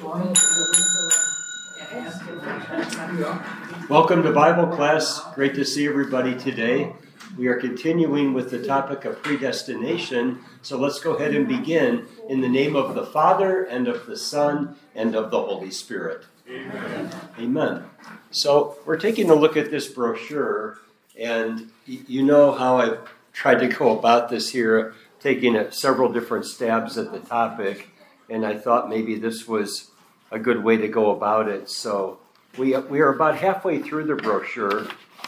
Welcome to Bible class. Great to see everybody today. We are continuing with the topic of predestination. So let's go ahead and begin in the name of the Father and of the Son and of the Holy Spirit. Amen. Amen. So we're taking a look at this brochure, and you know how I've tried to go about this here, taking several different stabs at the topic, and I thought maybe this was a good way to go about it. So we are about halfway through the brochure.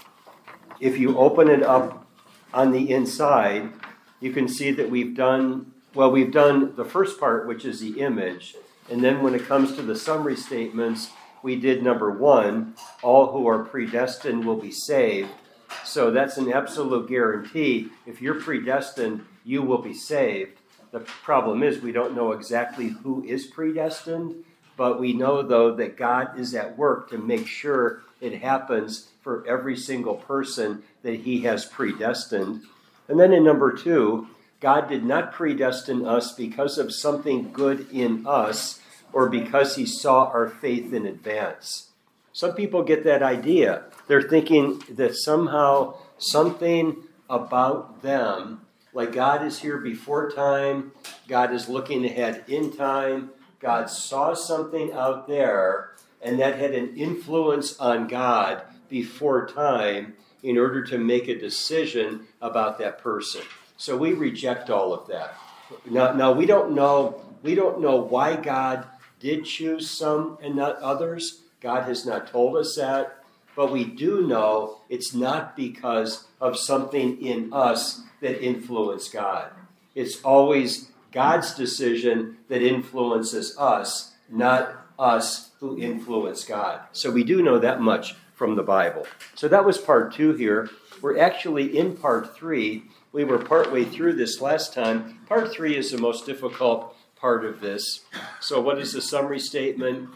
If you open it up on the inside, you can see that we've done the first part, which is the image. And then when it comes to the summary statements, we did number 1, all who are predestined will be saved. So that's an absolute guarantee. If you're predestined, you will be saved. The problem is we don't know exactly who is predestined, but we know, though, that God is at work to make sure it happens for every single person that he has predestined. And then in number 2, God did not predestine us because of something good in us or because he saw our faith in advance. Some people get that idea. They're thinking that somehow something about them, like God is here before time, God is looking ahead in time, God saw something out there, and that had an influence on God before time in order to make a decision about that person. So we reject all of that. Now we don't know why God did choose some and not others. God has not told us that. But we do know it's not because of something in us that influenced God. It's always God's decision that influences us, not us who influence God. So we do know that much from the Bible. So that was part 2 here. We're actually in part 3. We were partway through this last time. Part 3 is the most difficult part of this. So what is the summary statement?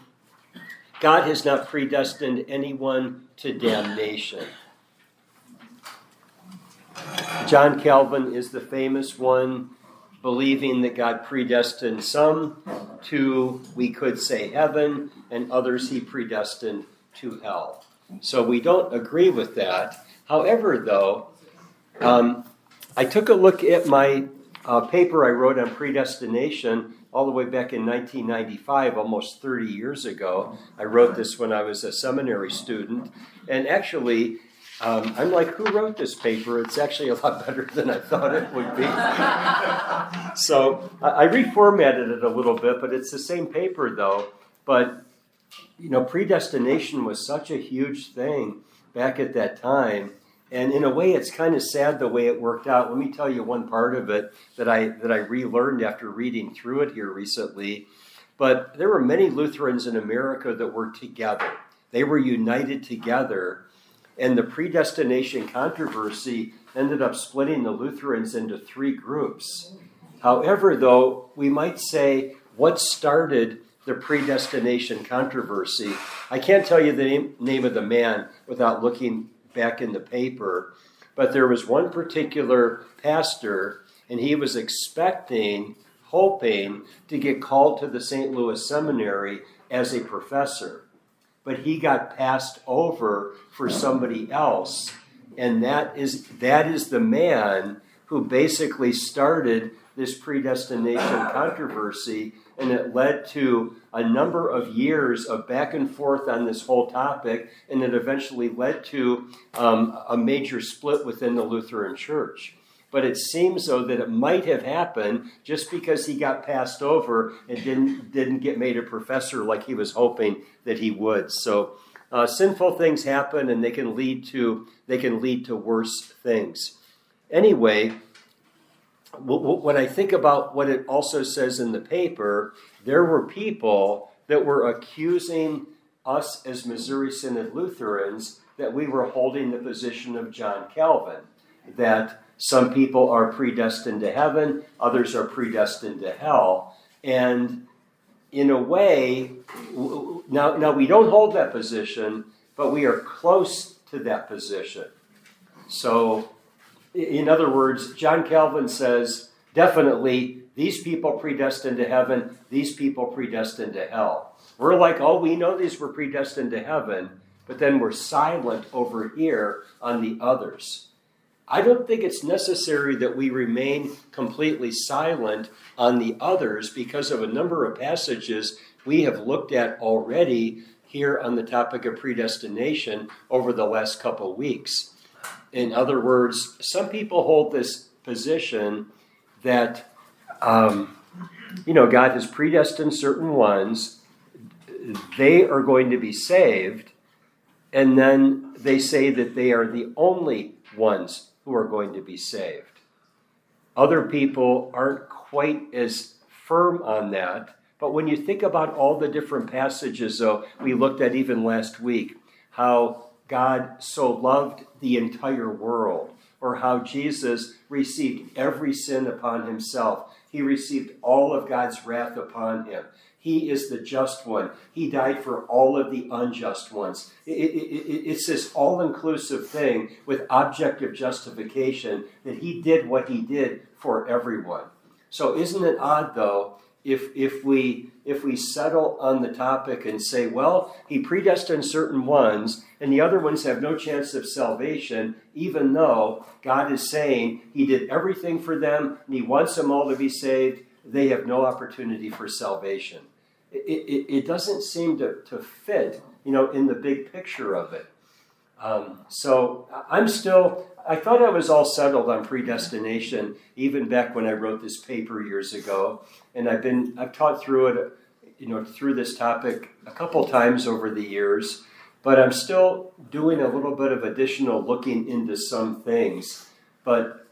God has not predestined anyone to damnation. John Calvin is the famous one, believing that God predestined some to, we could say, heaven, and others he predestined to hell. So we don't agree with that. However, though, I took a look at my paper I wrote on predestination all the way back in 1995, almost 30 years ago. I wrote this when I was a seminary student. And actually, I'm like, who wrote this paper? It's actually a lot better than I thought it would be. So I reformatted it a little bit, but it's the same paper, though. But, predestination was such a huge thing back at that time. And in a way, it's kind of sad the way it worked out. Let me tell you one part of it that I relearned after reading through it here recently. But there were many Lutherans in America that were together. They were united together. And the predestination controversy ended up splitting the Lutherans into 3 groups. However, though, we might say what started the predestination controversy. I can't tell you the name of the man without looking back in the paper, but there was one particular pastor, and he was hoping to get called to the St. Louis Seminary as a professor. But he got passed over for somebody else, and that is the man who basically started this predestination controversy, and it led to a number of years of back and forth on this whole topic, and it eventually led to a major split within the Lutheran Church. But it seems, though, that it might have happened just because he got passed over and didn't get made a professor like he was hoping that he would. So sinful things happen, and they can lead to worse things. Anyway, when I think about what it also says in the paper, there were people that were accusing us as Missouri Synod Lutherans that we were holding the position of John Calvin, that some people are predestined to heaven, others are predestined to hell. And in a way, now we don't hold that position, but we are close to that position. So, in other words, John Calvin says, definitely, these people predestined to heaven, these people predestined to hell. We're like, oh, we know these were predestined to heaven, but then we're silent over here on the others. I don't think it's necessary that we remain completely silent on the others because of a number of passages we have looked at already here on the topic of predestination over the last couple weeks. In other words, some people hold this position that, God has predestined certain ones, they are going to be saved, and then they say that they are the only ones who are going to be saved. Other people aren't quite as firm on that, but when you think about all the different passages, though, we looked at even last week, how God so loved the entire world, or how Jesus received every sin upon himself. He received all of God's wrath upon him. He is the just one. He died for all of the unjust ones. It's this all-inclusive thing with objective justification that he did what he did for everyone. So isn't it odd, though, if we settle on the topic and say, well, he predestined certain ones and the other ones have no chance of salvation, even though God is saying he did everything for them and he wants them all to be saved, they have no opportunity for salvation. It doesn't seem to fit, in the big picture of it. So I thought I was all settled on predestination, even back when I wrote this paper years ago. And I've taught through it, through this topic a couple times over the years, but I'm still doing a little bit of additional looking into some things. But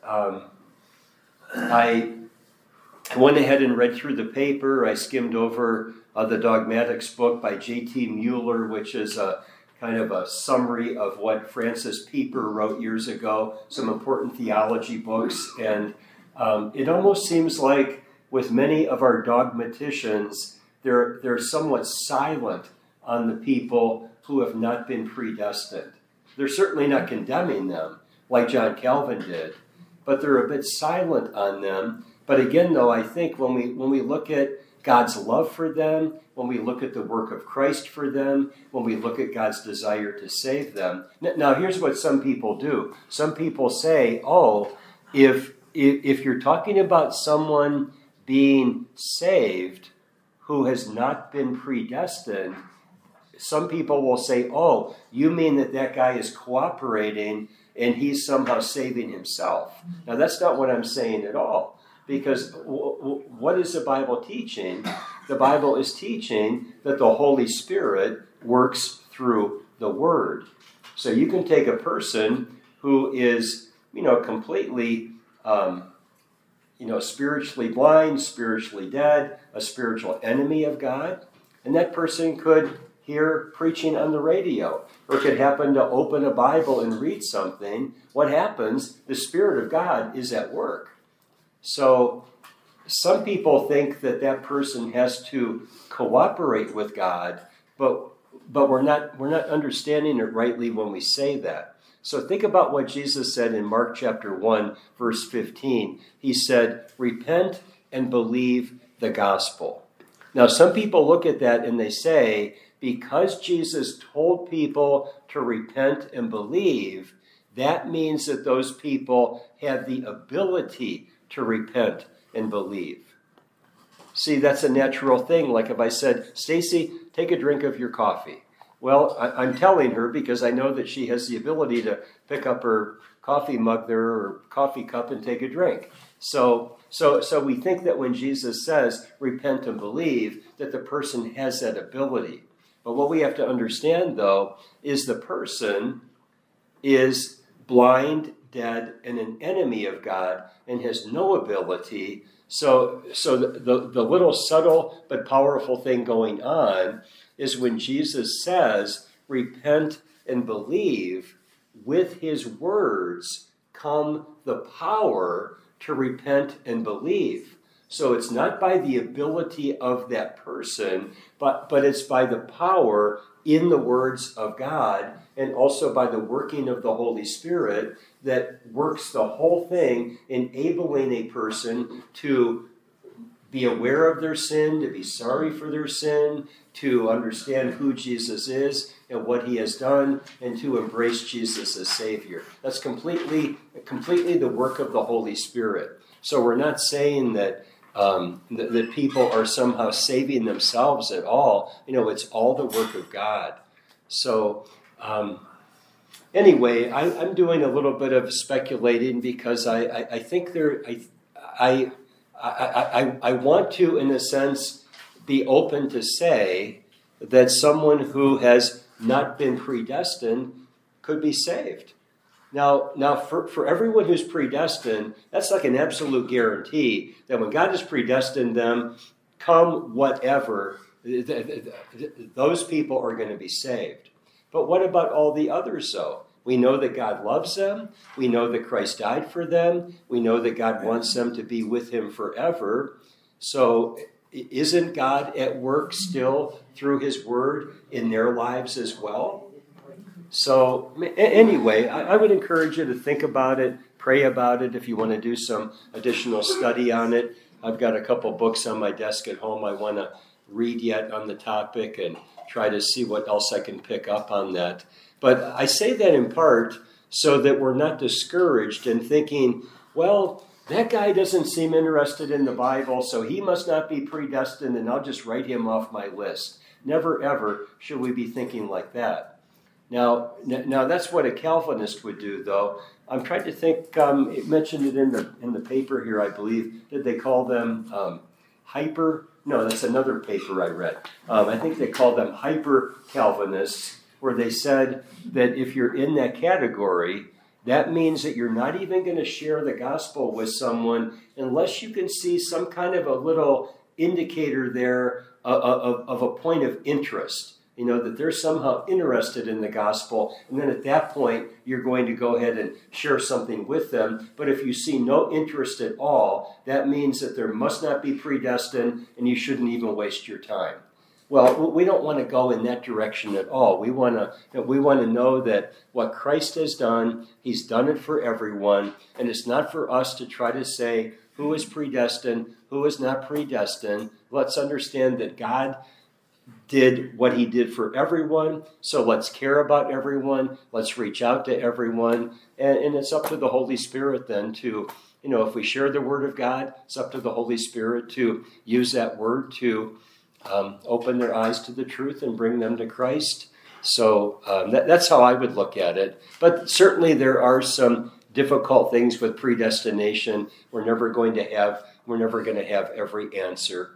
I went ahead and read through the paper. I skimmed over the Dogmatics book by J.T. Mueller, which is a kind of a summary of what Francis Pieper wrote years ago, some important theology books. And it almost seems like with many of our dogmaticians, they're somewhat silent on the people who have not been predestined. They're certainly not condemning them like John Calvin did, but they're a bit silent on them. But again, though, I think when we look at God's love for them, when we look at the work of Christ for them, when we look at God's desire to save them. Now, here's what some people do. Some people say, if you're talking about someone being saved who has not been predestined, some people will say, you mean that guy is cooperating and he's somehow saving himself. Now, that's not what I'm saying at all. Because what is the Bible teaching? The Bible is teaching that the Holy Spirit works through the Word. So you can take a person who is, completely, spiritually blind, spiritually dead, a spiritual enemy of God, and that person could hear preaching on the radio, or could happen to open a Bible and read something. What happens? The Spirit of God is at work. So some people think that person has to cooperate with God, but we're not understanding it rightly when we say that. So think about what Jesus said in Mark chapter 1, verse 15. He said, repent and believe the gospel. Now, some people look at that and they say, because Jesus told people to repent and believe, that means that those people have the ability to repent and believe. See, that's a natural thing. Like if I said, Stacy, take a drink of your coffee. Well, I'm telling her because I know that she has the ability to pick up her coffee mug there or coffee cup and take a drink. So we think that when Jesus says repent and believe, that the person has that ability. But what we have to understand, though, is the person is blind, dead, and an enemy of God and has no ability. So the little subtle but powerful thing going on is when Jesus says, repent and believe, with his words come the power to repent and believe. So it's not by the ability of that person, but it's by the power in the words of God and also by the working of the Holy Spirit that works the whole thing, enabling a person to be aware of their sin, to be sorry for their sin, to understand who Jesus is and what he has done, and to embrace Jesus as Savior. That's completely the work of the Holy Spirit. So we're not saying that that people are somehow saving themselves at all. It's all the work of God. So anyway, I'm doing a little bit of speculating because I think I want to, in a sense, be open to say that someone who has not been predestined could be saved. Now, for everyone who's predestined, that's like an absolute guarantee that when God has predestined them, come whatever, those people are going to be saved. But what about all the others, though? We know that God loves them. We know that Christ died for them. We know that God wants them to be with him forever. So isn't God at work still through his word in their lives as well? So anyway, I would encourage you to think about it, pray about it if you want to do some additional study on it. I've got a couple books on my desk at home I want to read yet on the topic and try to see what else I can pick up on that. But I say that in part so that we're not discouraged in thinking, well, that guy doesn't seem interested in the Bible, so he must not be predestined, and I'll just write him off my list. Never, ever should we be thinking like that. Now that's what a Calvinist would do, though. I'm trying to think. It mentioned it in the paper here, I believe. Did they call them hyper? No, that's another paper I read. I think they called them hyper Calvinists, where they said that if you're in that category, that means that you're not even going to share the gospel with someone unless you can see some kind of a little indicator there of a point of interest. That they're somehow interested in the gospel, and then at that point, you're going to go ahead and share something with them. But if you see no interest at all, that means that there must not be predestined, and you shouldn't even waste your time. Well, we don't want to go in that direction at all. We want to know that what Christ has done, he's done it for everyone, and it's not for us to try to say who is predestined, who is not predestined. Let's understand that God did what he did for everyone, so let's care about everyone, let's reach out to everyone, and it's up to the Holy Spirit then to, if we share the Word of God, it's up to the Holy Spirit to use that Word to open their eyes to the truth and bring them to Christ. So that's how I would look at it. But certainly there are some difficult things with predestination. We're never going to have every answer.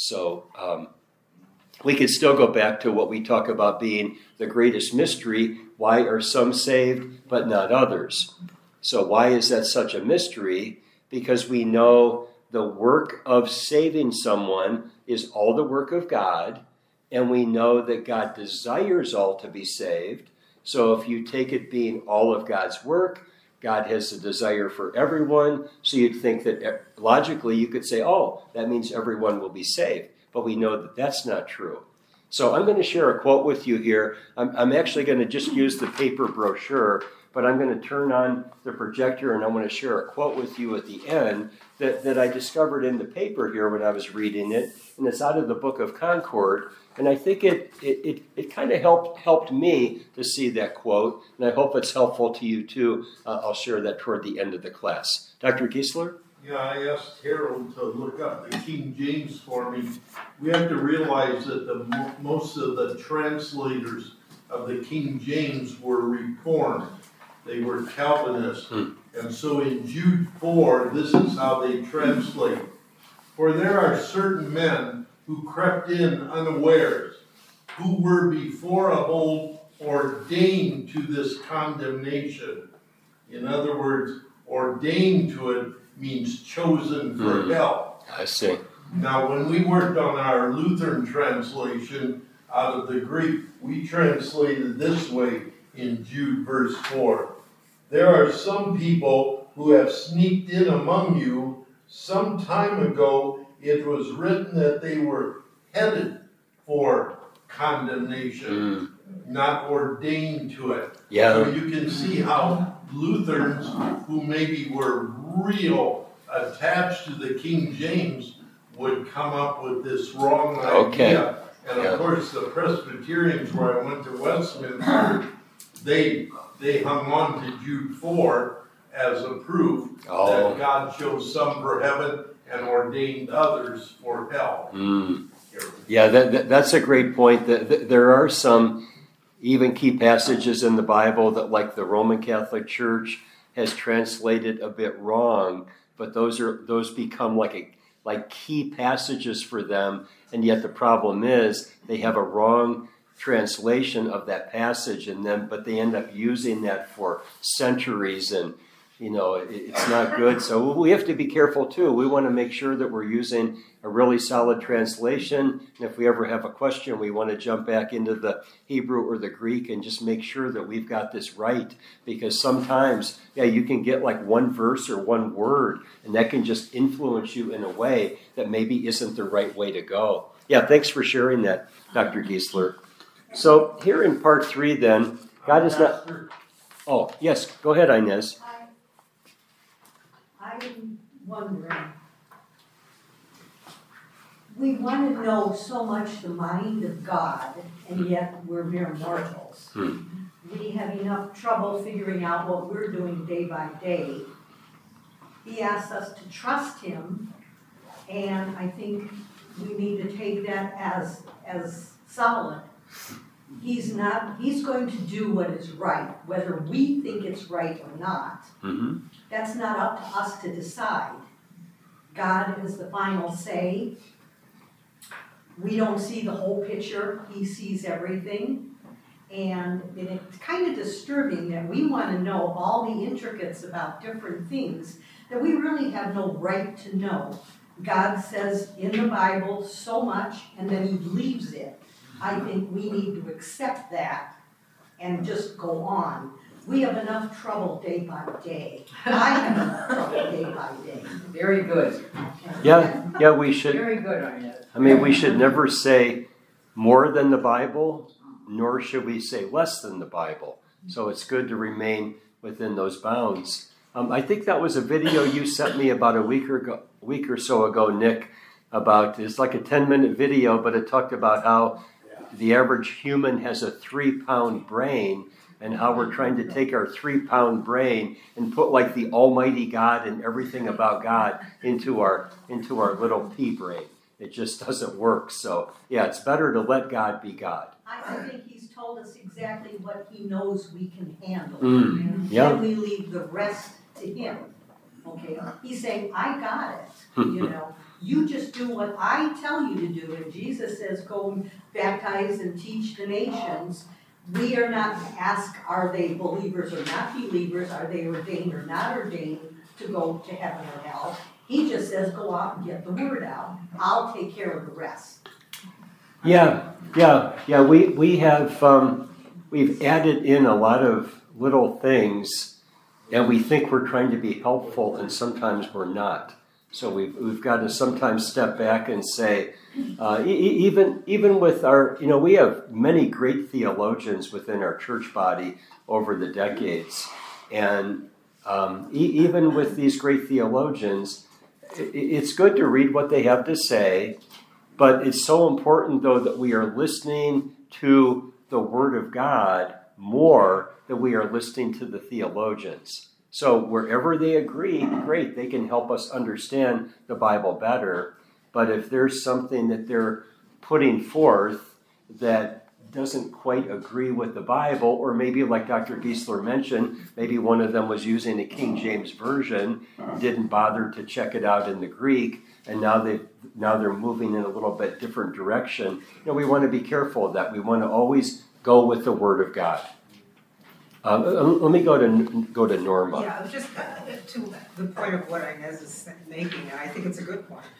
So we could still go back to what we talk about being the greatest mystery. Why are some saved but not others? So why is that such a mystery? Because we know the work of saving someone is all the work of God, and we know that God desires all to be saved. So if you take it being all of God's work, God has a desire for everyone. So you'd think that logically you could say, oh, that means everyone will be saved. But we know that that's not true. So I'm going to share a quote with you here. I'm actually going to just use the paper brochure, but I'm going to turn on the projector and I want to share a quote with you at the end that I discovered in the paper here when I was reading it. And it's out of the Book of Concord. And I think it kind of helped me to see that quote. And I hope it's helpful to you too. I'll share that toward the end of the class. Dr. Giesler? Yeah, I asked Harold to look up the King James for me. We have to realize that most of the translators of the King James were Reformed. They were Calvinists. And so in Jude 4, this is how they translate. For there are certain men who crept in unawares, who were before of old ordained to this condemnation. In other words, ordained to it means chosen for hell. I see. Now, when we worked on our Lutheran translation out of the Greek, we translated this way in Jude verse 4. There are some people who have sneaked in among you. Some time ago, it was written that they were headed for condemnation, not ordained to it. Yeah. So you can see how Lutherans who maybe were real attached to the King James would come up with this wrong Okay. idea. And of course, the Presbyterians, where I went to Westminster, they hung on to Jude 4 as a proof that God chose some for heaven and ordained others for hell. Yeah, that's a great point. There are some even key passages in the Bible that, like the Roman Catholic Church has translated a bit wrong, but those become like key passages for them, and yet the problem is they have a wrong translation of that passage, but they end up using that for centuries, and it's not good. So we have to be careful too. We want to make sure that we're using a really solid translation. And if we ever have a question, we want to jump back into the Hebrew or the Greek and just make sure that we've got this right. Because sometimes, you can get like one verse or one word, and that can just influence you in a way that maybe isn't the right way to go. Yeah, thanks for sharing that, Dr. Giesler. So here in part 3 then, God is not... Oh, yes, go ahead, Inez. I'm wondering, we want to know so much the mind of God, and yet we're mere mortals. We have enough trouble figuring out what we're doing day by day. He asks us to trust Him, and I think we need to take that as solid. He's going to do what is right, whether we think it's right or not. That's not up to us to decide. God is the final say. We don't see the whole picture. He sees everything. And it's kind of disturbing that we want to know all the intricacies about different things that we really have no right to know. God says in the Bible so much, and then He leaves it. I think we need to accept that and just go on. We have enough trouble day by day. I have enough trouble day by day. Very good. Yeah, we should. Very good on that. I mean, we should never say more than the Bible, nor should we say less than the Bible. So it's good to remain within those bounds. I think that was a video you sent me about a week or so ago, Nick, it's like a 10-minute video, but it talked about how the average human has a 3-pound brain, and how we're trying to take our 3-pound brain and put like the Almighty God and everything about God into our little pea brain. It just doesn't work. So yeah, it's better to let God be God. I think He's told us exactly what He knows we can handle. Yeah. Then we leave the rest to Him. Okay? He's saying, I got it. You just do what I tell you to do. And Jesus says, go and baptize and teach the nations. We are not asked, are they believers or not believers? Are they ordained or not ordained to go to heaven or hell? He just says, go out and get the word out. I'll take care of the rest. Yeah. We have we've added in a lot of little things, and we think we're trying to be helpful, and sometimes we're not. So we've got to sometimes step back and say, even with our, we have many great theologians within our church body over the decades, and even with these great theologians, it's good to read what they have to say, but it's so important, though, that we are listening to the Word of God more than we are listening to the theologians. So wherever they agree, great, they can help us understand the Bible better. But if there's something that they're putting forth that doesn't quite agree with the Bible, or maybe like Dr. Giesler mentioned, maybe one of them was using a King James version, didn't bother to check it out in the Greek, and now they're moving in a little bit different direction. We want to be careful of that. We want to always go with the Word of God. Let me go to Norma. Yeah, just to the point of what Inez is making, and I think it's a good point.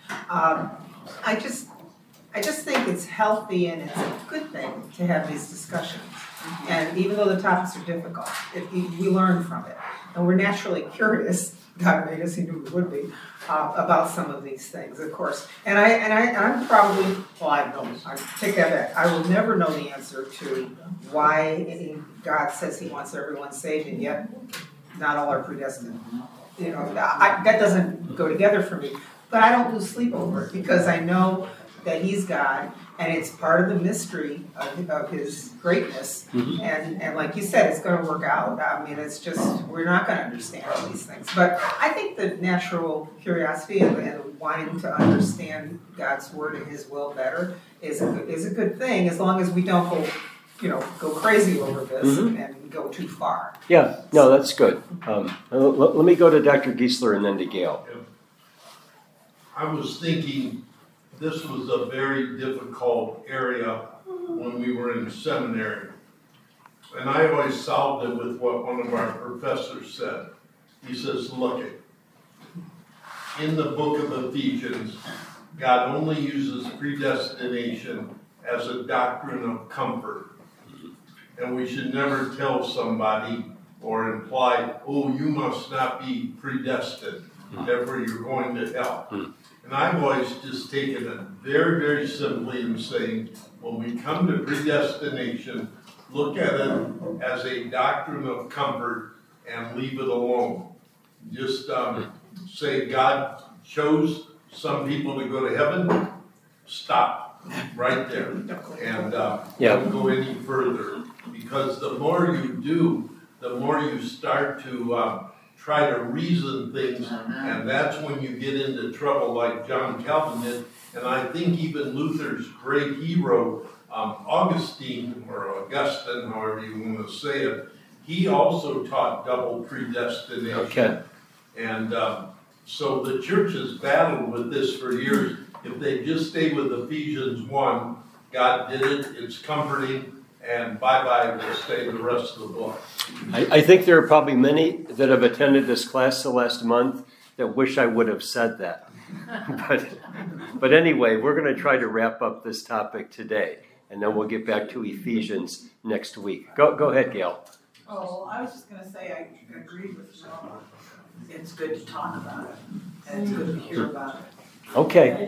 I just think it's healthy and it's a good thing to have these discussions. And even though the topics are difficult, we learn from it, and we're naturally curious. God made us; He knew we would be about some of these things, of course. And I'm probably, I take that back. I will never know the answer to why God says He wants everyone saved, and yet not all are predestined. That doesn't go together for me. But I don't lose sleep over it because I know that he's God and it's part of the mystery of his greatness. Mhm. And like you said, it's going to work out. I mean, it's just, we're not going to understand all these things. But I think the natural curiosity and wanting to understand God's word and his will better is a good thing, as long as we don't go crazy over this and go too far. Yeah, no, that's good. Let me go to Dr. Giesler and then to Gail. I was thinking this was a very difficult area when we were in seminary. And I always solved it with what one of our professors said. He says, look, in the book of Ephesians, God only uses predestination as a doctrine of comfort. And we should never tell somebody or imply, oh, you must not be predestined, therefore you're going to hell. And I've always just taken it very, very simply in saying, when we come to predestination, look at it as a doctrine of comfort and leave it alone. Just say God chose some people to go to heaven, stop right there. And don't go any further. Because the more you do, the more you start to try to reason things, and that's when you get into trouble like John Calvin did. And I think even Luther's great hero, Augustine, or Augustine, however you want to say it, he also taught double predestination. Okay. And so the church has battled with this for years. If they just stay with Ephesians 1, God did it, it's comforting, and bye-bye, we'll stay the rest of the book. I think there are probably many that have attended this class the last month that wish I would have said that. But anyway, we're going to try to wrap up this topic today, and then we'll get back to Ephesians next week. Go ahead, Gail. Oh, I was just going to say I agreed with Noah. It's good to talk about it, and it's good to hear about it. Okay.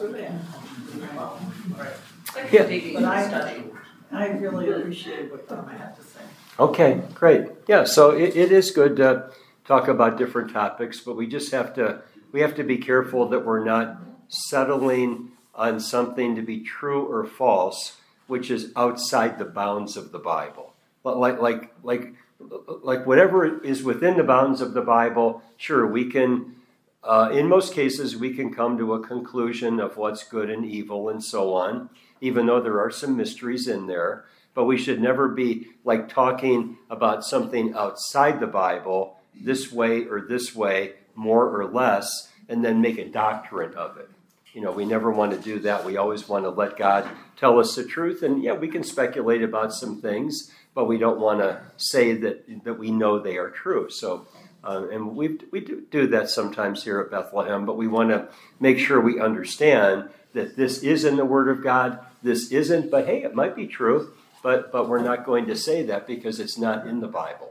But I really appreciate what Tom had to say. Okay, great. Yeah, so it is good to talk about different topics, but we just have to be careful that we're not settling on something to be true or false, which is outside the bounds of the Bible. But like whatever is within the bounds of the Bible, sure, we can, in most cases, we can come to a conclusion of what's good and evil and so on, even though there are some mysteries in there. But we should never be like talking about something outside the Bible, this way or this way, more or less, and then make a doctrine of it. We never want to do that. We always want to let God tell us the truth. And yeah, we can speculate about some things, but we don't want to say that we know they are true. So, and we do that sometimes here at Bethlehem, but we want to make sure we understand that this is in the Word of God. This isn't, but hey, it might be true, but we're not going to say that because it's not in the Bible.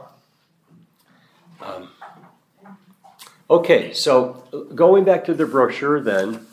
Okay, so going back to the brochure then,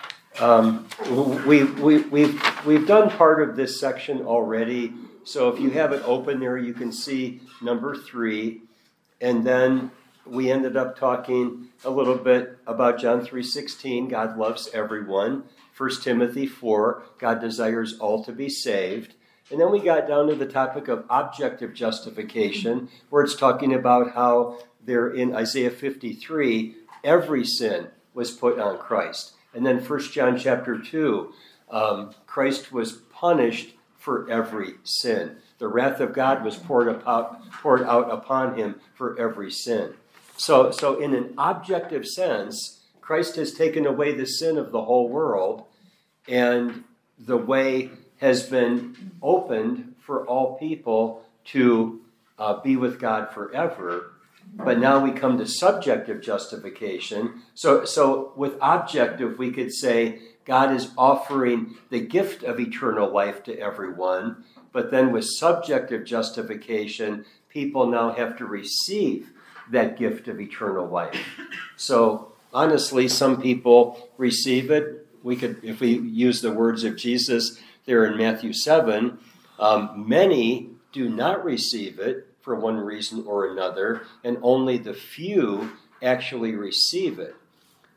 we've done part of this section already. So if you have it open there, you can see number 3. And then we ended up talking a little bit about John 3:16, God loves everyone. 1 Timothy 4, God desires all to be saved. And then we got down to the topic of objective justification, where it's talking about how there in Isaiah 53, every sin was put on Christ. And then 1 John chapter 2, Christ was punished for every sin. The wrath of God was poured out upon him for every sin. So in an objective sense, Christ has taken away the sin of the whole world, and the way has been opened for all people to be with God forever. But now we come to subjective justification. So with objective, we could say God is offering the gift of eternal life to everyone. But then with subjective justification, people now have to receive that gift of eternal life. So honestly, some people receive it. We could, if we use the words of Jesus there in Matthew 7, many do not receive it for one reason or another, and only the few actually receive it.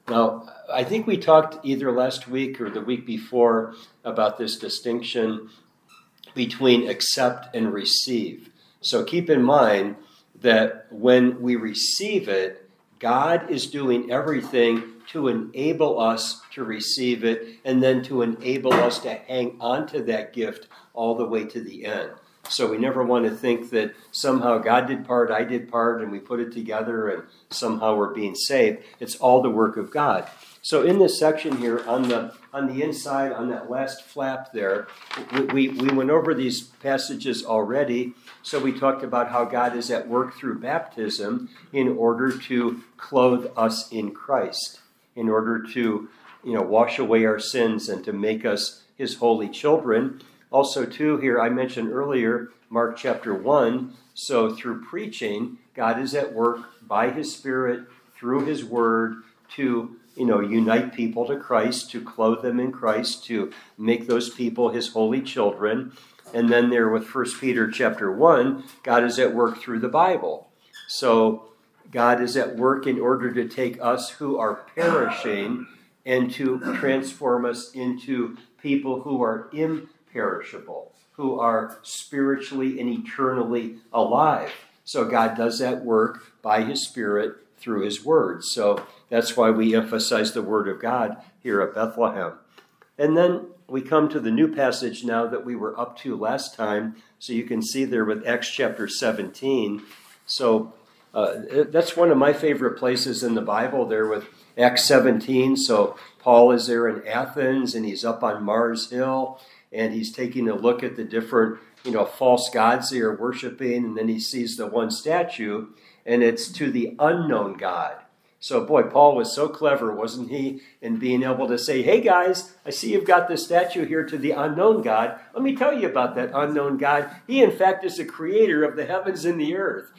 Now, I think we talked either last week or the week before about this distinction between accept and receive. So keep in mind that when we receive it, God is doing everything to enable us to receive it and then to enable us to hang on to that gift all the way to the end. So we never want to think that somehow God did part, I did part, and we put it together and somehow we're being saved. It's all the work of God. So in this section here, on the inside, on that last flap there, we went over these passages already. So we talked about how God is at work through baptism in order to clothe us in Christ, in order to, wash away our sins and to make us his holy children. Also, too, here I mentioned earlier, Mark chapter 1, so through preaching, God is at work by his Spirit, through his word, to unite people to Christ, to clothe them in Christ, to make those people his holy children. And then there with 1 Peter chapter 1, God is at work through the Bible. So God is at work in order to take us who are perishing and to transform us into people who are imperishable, who are spiritually and eternally alive. So God does that work by his Spirit through his word. So that's why we emphasize the word of God here at Bethlehem. And then we come to the new passage now that we were up to last time. So you can see there with Acts chapter 17. So that's one of my favorite places in the Bible there with Acts 17. So Paul is there in Athens and he's up on Mars Hill and he's taking a look at the different, false gods they are worshiping. And then he sees the one statue and it's to the unknown God. So, boy, Paul was so clever, wasn't he, in being able to say, hey, guys, I see you've got this statue here to the unknown God. Let me tell you about that unknown God. He, in fact, is the creator of the heavens and the earth.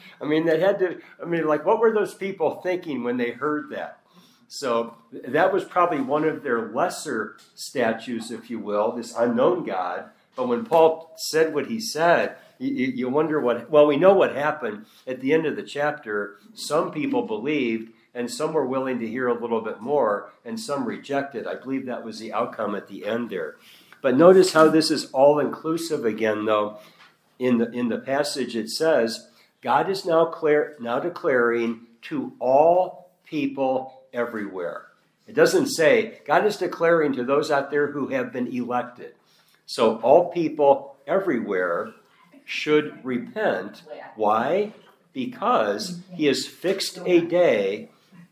What were those people thinking when they heard that? So that was probably one of their lesser statues, if you will, this unknown God. But when Paul said what he said, you wonder we know what happened at the end of the chapter. Some people believed, and some were willing to hear a little bit more, and some rejected. I believe that was the outcome at the end there. But notice how this is all-inclusive again, though. In the passage it says, God is now declaring to all people everywhere. It doesn't say, God is declaring to those out there who have been elected. So all people everywhere should repent. Why? Because he has fixed a day.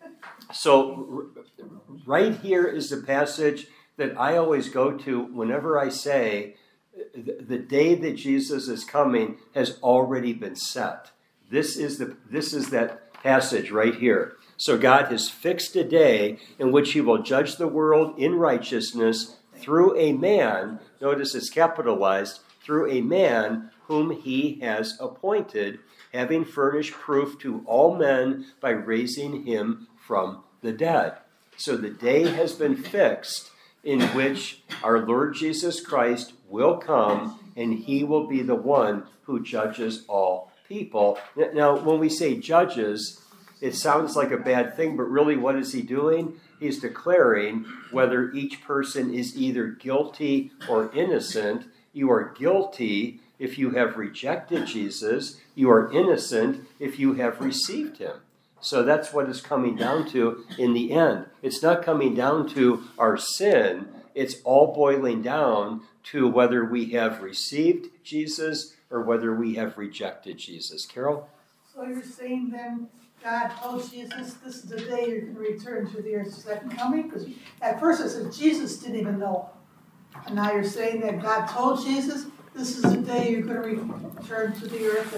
So right here is the passage that I always go to whenever I say the day that Jesus is coming has already been set. This is that passage right here. So God has fixed a day in which he will judge the world in righteousness through a man, notice it's capitalized, through a man whom he has appointed, having furnished proof to all men by raising him from the dead. So the day has been fixed in which our Lord Jesus Christ will come and he will be the one who judges all people. Now, when we say judges, it sounds like a bad thing, but really what is he doing? He's declaring whether each person is either guilty or innocent. You are guilty if you have rejected Jesus. You are innocent if you have received him. So that's what it's coming down to in the end. It's not coming down to our sin. It's all boiling down to whether we have received Jesus or whether we have rejected Jesus. Carol? So you're saying then God told Jesus this is the day you're going to return to the earth's second coming? Because at first it said Jesus didn't even know. And now you're saying that God told Jesus this is the day you're going to return to the earth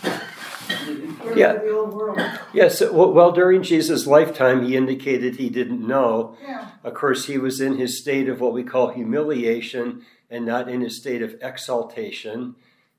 and the old world. Yes, well, during Jesus' lifetime, he indicated he didn't know. Yeah. Of course, he was in his state of what we call humiliation and not in his state of exaltation.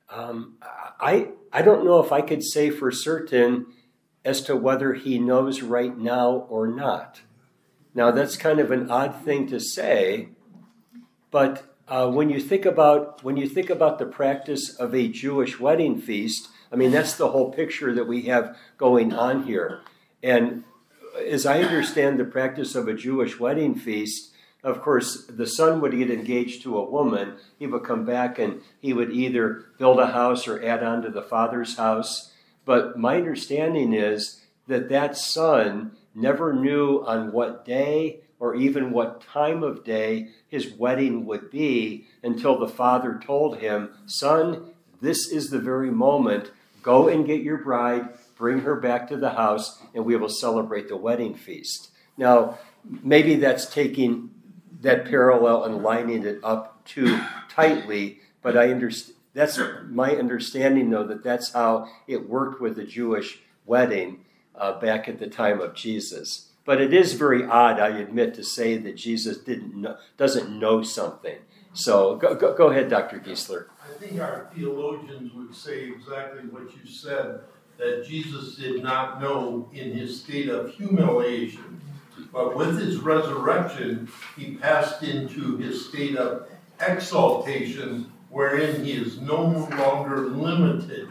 I don't know if I could say for certain as to whether he knows right now or not. Now, that's kind of an odd thing to say, but when you think about the practice of a Jewish wedding feast, I mean, that's the whole picture that we have going on here. And as I understand the practice of a Jewish wedding feast, of course, the son would get engaged to a woman. He would come back and he would either build a house or add on to the father's house. But my understanding is that that son never knew on what day or even what time of day his wedding would be until the father told him, son, this is the very moment. Go and get your bride, bring her back to the house, and we will celebrate the wedding feast. Now, maybe that's taking that parallel and lining it up too tightly, but that's my understanding, though, that that's how it worked with the Jewish wedding back at the time of Jesus. But it is very odd, I admit, to say that Jesus doesn't know something. So go ahead, Dr. Giesler. I think our theologians would say exactly what you said, that Jesus did not know in his state of humiliation. But with his resurrection, he passed into his state of exaltation, wherein he is no longer limited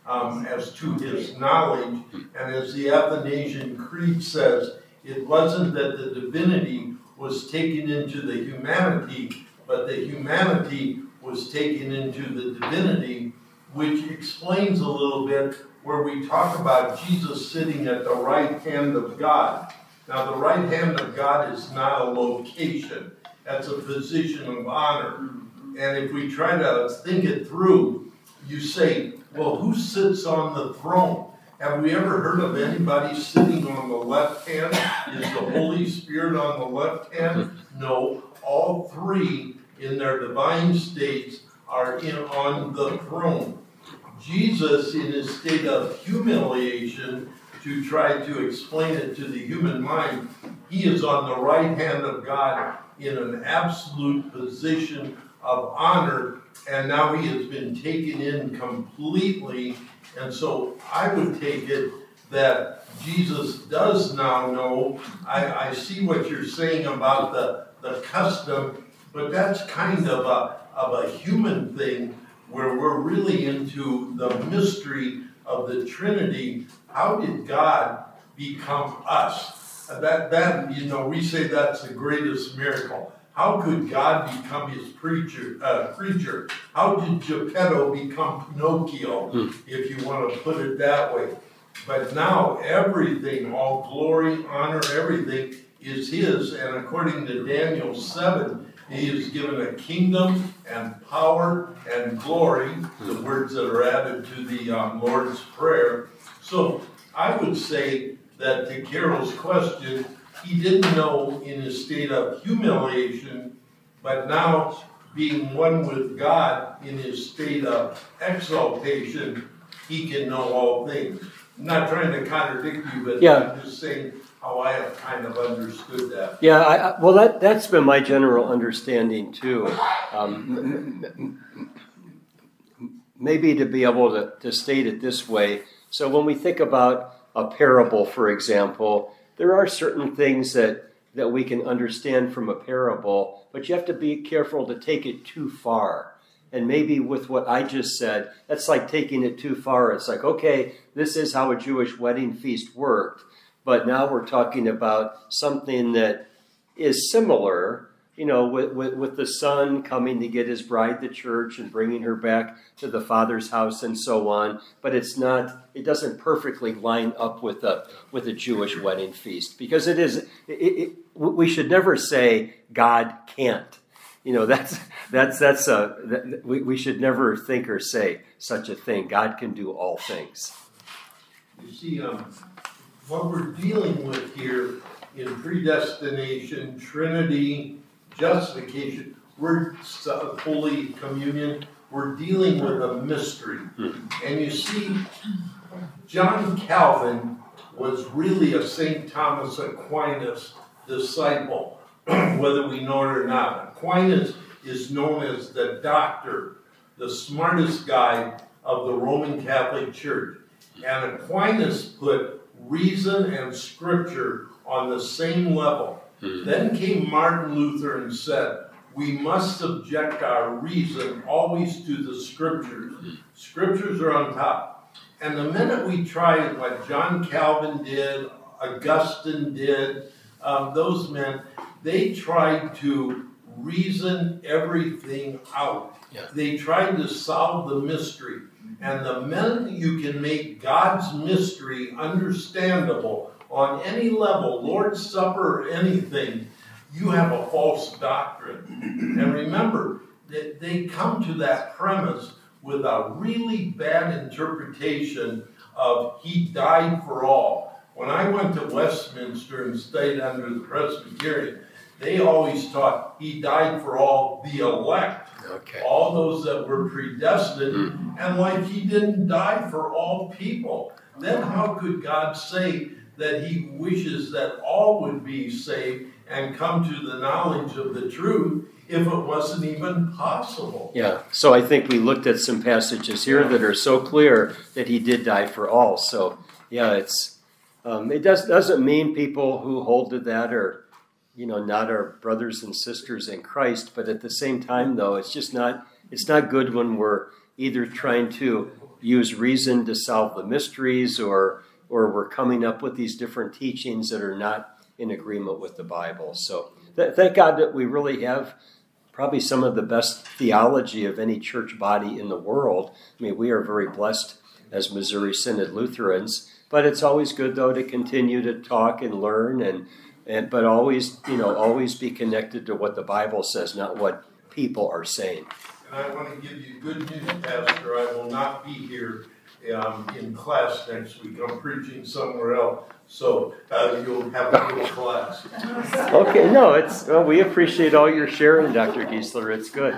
as to his knowledge. And as the Athanasian Creed says, it wasn't that the divinity was taken into the humanity, but the humanity was taken into the divinity, which explains a little bit where we talk about Jesus sitting at the right hand of God. Now, the right hand of God is not a location. That's a position of honor. And if we try to think it through, you say, well, who sits on the throne? Have we ever heard of anybody sitting on the left hand? Is the Holy Spirit on the left hand? No. All three in their divine states are on the throne. Jesus, in his state of humiliation, to try to explain it to the human mind, he is on the right hand of God in an absolute position of honor, and now he has been taken in completely. And so I would take it that Jesus does now know. I see what you're saying about the custom, but that's kind of a human thing where we're really into the mystery of the Trinity. How did God become us? That we say that's the greatest miracle. How could God become his creature? How did Geppetto become Pinocchio, if you want to put it that way? But now everything, all glory, honor, everything is his. And according to Daniel 7, he is given a kingdom and power and glory, the words that are added to the Lord's Prayer. So I would say that to Carol's question, he didn't know in his state of humiliation, but now being one with God in his state of exaltation, he can know all things. I'm not trying to contradict you, but I'm just saying how I have kind of understood that. Yeah, well, that's been my general understanding too. Maybe to be able to state it this way. So when we think about a parable, for example, there are certain things that we can understand from a parable, but you have to be careful to take it too far. And maybe with what I just said, that's like taking it too far. It's like, okay, this is how a Jewish wedding feast worked, but now we're talking about something that is similar, with the son coming to get his bride to church and bringing her back to the father's house and so on. But it doesn't perfectly line up with a Jewish wedding feast, because we should never say God can't. We should never think or say such a thing. God can do all things. You see, what we're dealing with here in predestination, Trinity, justification, Holy Communion, we're dealing with a mystery. And you see, John Calvin was really a St. Thomas Aquinas disciple, whether we know it or not. Aquinas is known as the doctor, the smartest guy of the Roman Catholic Church. And Aquinas put reason and scripture on the same level. Then came Martin Luther and said, we must subject our reason always to the scriptures. Scriptures are on top. And the minute we try what John Calvin did, Augustine did, those men, they tried to reason everything out. Yeah. They tried to solve the mystery. And the minute you can make God's mystery understandable on any level, Lord's Supper or anything, you have a false doctrine. And remember, that they come to that premise with a really bad interpretation of He died for all. When I went to Westminster and stayed under the Presbyterian, they always taught He died for all the elect, all those that were predestined, and like He didn't die for all people. Then how could God say that He wishes that all would be saved and come to the knowledge of the truth if it wasn't even possible? Yeah, so I think we looked at some passages here that are so clear that He did die for all. So, yeah, it doesn't mean people who hold to that are, not our brothers and sisters in Christ, but at the same time, though, it's not good when we're either trying to use reason to solve the mysteries or we're coming up with these different teachings that are not in agreement with the Bible. So thank God that we really have probably some of the best theology of any church body in the world. I mean, we are very blessed as Missouri Synod Lutherans, but it's always good, though, to continue to talk and learn but always be connected to what the Bible says, not what people are saying. And I want to give you good news, Pastor. I will not be here in class next week. I'm preaching somewhere else, so you'll have a little class. Okay, no, we appreciate all your sharing, Dr. Giesler. It's good.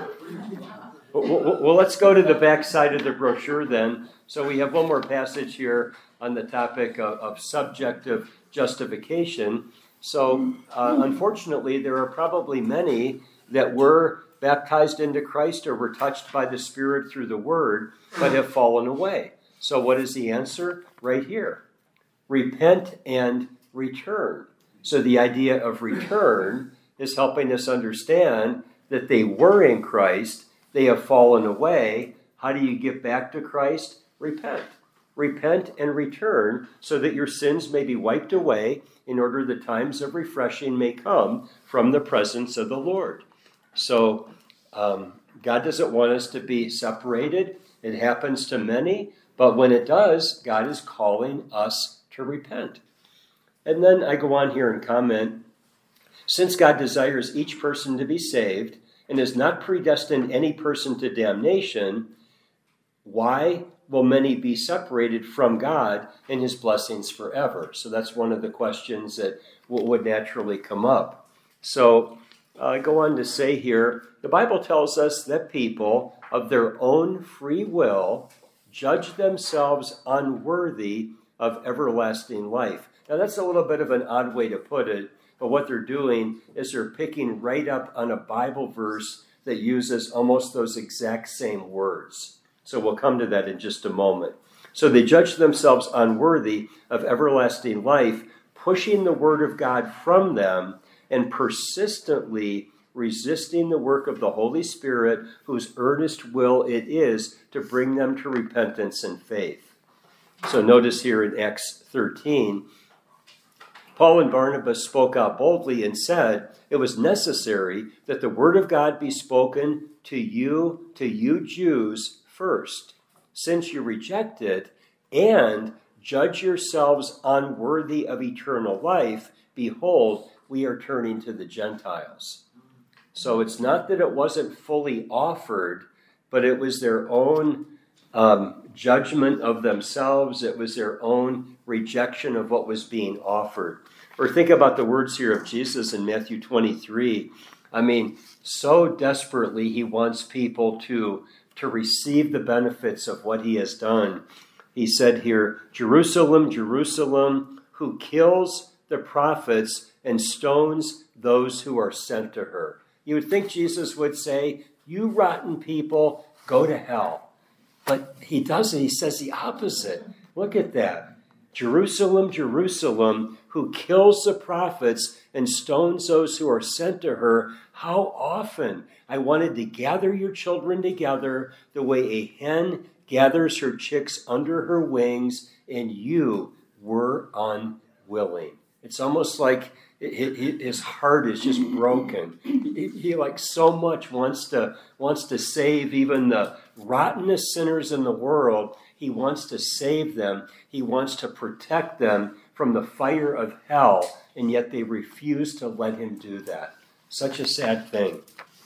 Well, let's go to the back side of the brochure then. So we have one more passage here on the topic of subjective justification. So, unfortunately, there are probably many that were baptized into Christ or were touched by the Spirit through the Word, but have fallen away. So what is the answer? Right here. Repent and return. So the idea of return is helping us understand that they were in Christ, they have fallen away. How do you get back to Christ? Repent. Repent and return so that your sins may be wiped away in order that times of refreshing may come from the presence of the Lord. So God doesn't want us to be separated. It happens to many, but when it does, God is calling us to repent. And then I go on here and comment, since God desires each person to be saved and has not predestined any person to damnation, why will many be separated from God and His blessings forever? So that's one of the questions that would naturally come up. So I go on to say here, the Bible tells us that people of their own free will judge themselves unworthy of everlasting life. Now that's a little bit of an odd way to put it, but what they're doing is they're picking right up on a Bible verse that uses almost those exact same words. So we'll come to that in just a moment. So they judge themselves unworthy of everlasting life, pushing the word of God from them and persistently resisting the work of the Holy Spirit, whose earnest will it is to bring them to repentance and faith. So notice here in Acts 13, Paul and Barnabas spoke out boldly and said, it was necessary that the word of God be spoken to you Jews first, since you reject it, and judge yourselves unworthy of eternal life. Behold, we are turning to the Gentiles. So it's not that it wasn't fully offered, but it was their own judgment of themselves. It was their own rejection of what was being offered. Or think about the words here of Jesus in Matthew 23. I mean, so desperately He wants people to receive the benefits of what He has done. He said here, Jerusalem, Jerusalem, who kills the prophets and stones those who are sent to her. You would think Jesus would say, you rotten people, go to hell. But He doesn't. He says the opposite. Look at that. Jerusalem, Jerusalem, who kills the prophets and stones those who are sent to her. How often I wanted to gather your children together the way a hen gathers her chicks under her wings, and you were unwilling. willing. It's almost like his heart is just broken. He like so much wants to save even the rottenest sinners in the world. He wants to save them. He wants to protect them from the fire of hell, and yet they refuse to let him do that. Such a sad thing.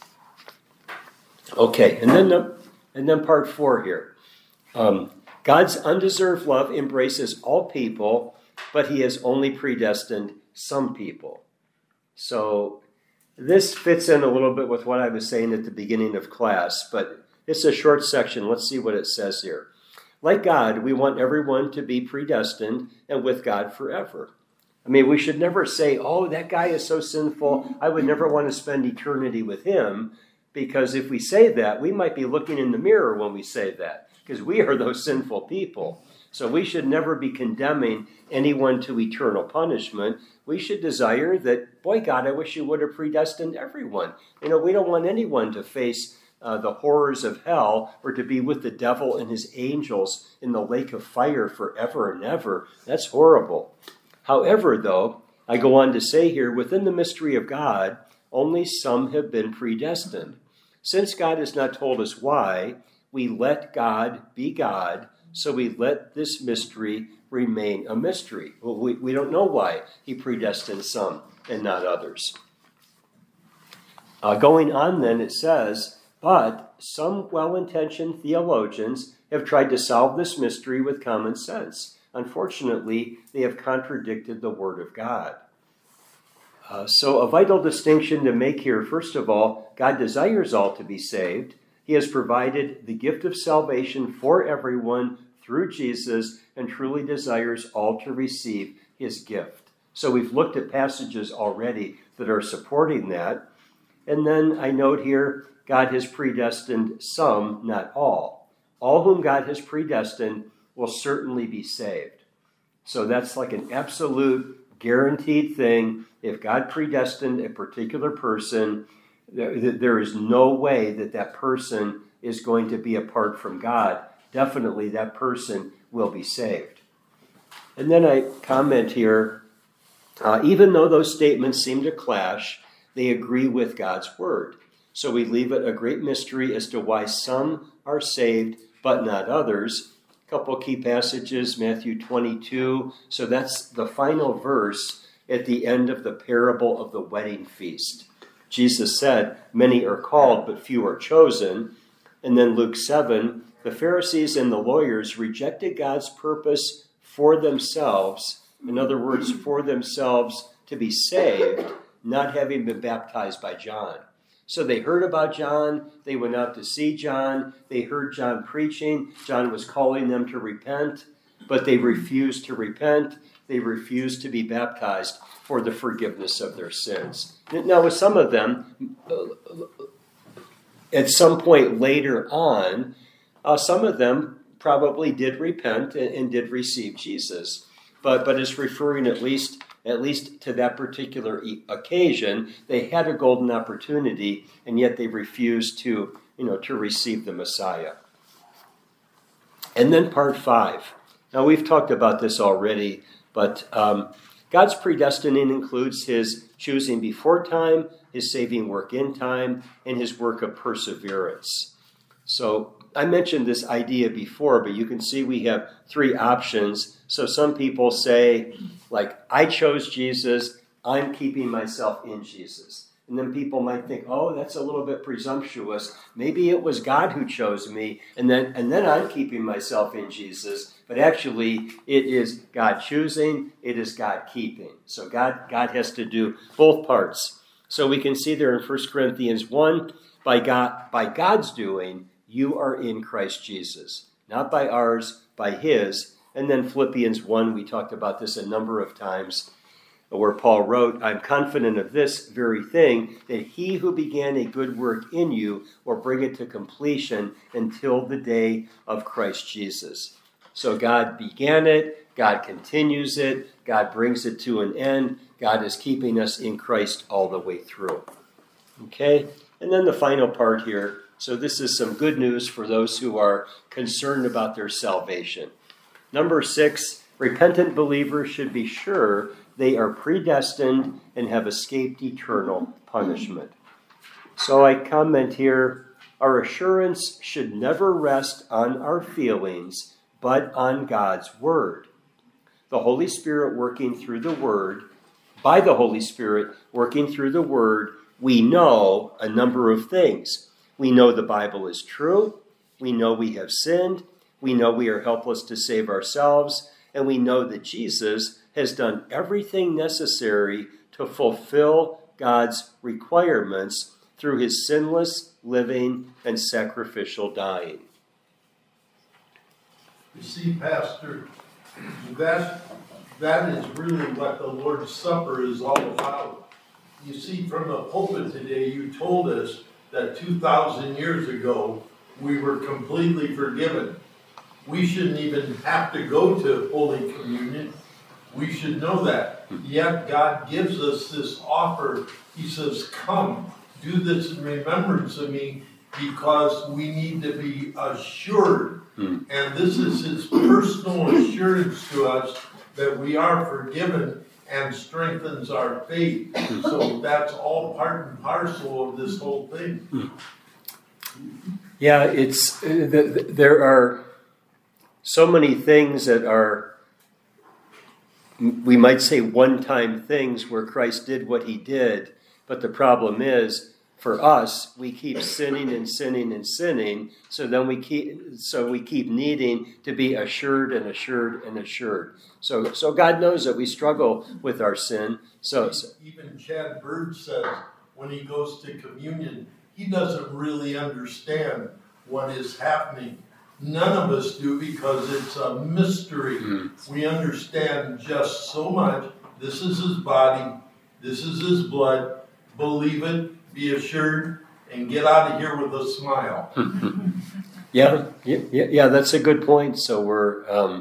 Okay, and then part 4 here. God's undeserved love embraces all people, but he has only predestined some people. So this fits in a little bit with what I was saying at the beginning of class, but it's a short section. Let's see what it says here. Like God, we want everyone to be predestined and with God forever. I mean, we should never say, oh, that guy is so sinful, I would never want to spend eternity with him, because if we say that, we might be looking in the mirror when we say that, because we are those sinful people. So we should never be condemning anyone to eternal punishment. We should desire that, boy, God, I wish you would have predestined everyone. We don't want anyone to face the horrors of hell or to be with the devil and his angels in the lake of fire forever and ever. That's horrible. However, though, I go on to say here, within the mystery of God, only some have been predestined. Since God has not told us why, we let God be God, so we let this mystery remain a mystery. Well, we don't know why he predestined some and not others. Going on then, it says, but some well-intentioned theologians have tried to solve this mystery with common sense. Unfortunately, they have contradicted the Word of God. So a vital distinction to make here, first of all, God desires all to be saved. He has provided the gift of salvation for everyone through Jesus and truly desires all to receive his gift. So we've looked at passages already that are supporting that. And then I note here, God has predestined some, not all. All whom God has predestined will certainly be saved. So that's like an absolute guaranteed thing. If God predestined a particular person, there is no way that person is going to be apart from God. Definitely that person will be saved. And then I comment here, even though those statements seem to clash, they agree with God's word. So we leave it a great mystery as to why some are saved, but not others. A couple key passages, Matthew 22. So that's the final verse at the end of the parable of the wedding feast. Jesus said, many are called, but few are chosen. And then Luke 7, the Pharisees and the lawyers rejected God's purpose for themselves. In other words, for themselves to be saved, not having been baptized by John. So they heard about John. They went out to see John. They heard John preaching. John was calling them to repent, but they refused to repent. They refused to be baptized for the forgiveness of their sins. Now, with some of them, at some point later on, some of them probably did repent and did receive Jesus. But it's referring at least to that particular occasion. They had a golden opportunity, and yet they refused to receive the Messiah. And then part 5. Now, we've talked about this already, but God's predestining includes his choosing before time, his saving work in time, and his work of perseverance. So I mentioned this idea before, but you can see we have 3 options. So some people say, like, I chose Jesus, I'm keeping myself in Jesus. And then people might think, oh, that's a little bit presumptuous. Maybe it was God who chose me, and then I'm keeping myself in Jesus. But actually, it is God choosing, it is God keeping. So God has to do both parts. So we can see there in 1 Corinthians 1, by God's doing, you are in Christ Jesus. Not by ours, by his. And then Philippians 1, we talked about this a number of times, where Paul wrote, I'm confident of this very thing, that he who began a good work in you will bring it to completion until the day of Christ Jesus. So God began it, God continues it, God brings it to an end, God is keeping us in Christ all the way through. Okay? And then the final part here. So this is some good news for those who are concerned about their salvation. Number 6, Repentant believers should be sure they are predestined and have escaped eternal punishment. So I comment here, our assurance should never rest on our feelings, but on God's Word. The Holy Spirit working through the Word, by the Holy Spirit working through the Word, we know a number of things. We know the Bible is true. We know we have sinned. We know we are helpless to save ourselves. And we know that Jesus has done everything necessary to fulfill God's requirements through his sinless living and sacrificial dying. You see, Pastor, that is really what the Lord's Supper is all about. You see, from the pulpit today, you told us that 2,000 years ago, we were completely forgiven. We shouldn't even have to go to Holy Communion. We should know that. Yet God gives us this offer. He says, come, do this in remembrance of me, because we need to be assured. And this is his personal assurance to us that we are forgiven and strengthens our faith. So that's all part and parcel of this whole thing. Yeah, there are so many things that are, we might say, one-time things where Christ did what he did, but the problem is, for us, we keep sinning and sinning and sinning, so we keep needing to be assured and assured and assured. So God knows that we struggle with our sin. So even Chad Bird says when he goes to communion, he doesn't really understand what is happening. None of us do, because it's a mystery. We understand just so much. This is his body. This is his blood. Believe it, be assured, and get out of here with a smile. Yeah, that's a good point. So we're,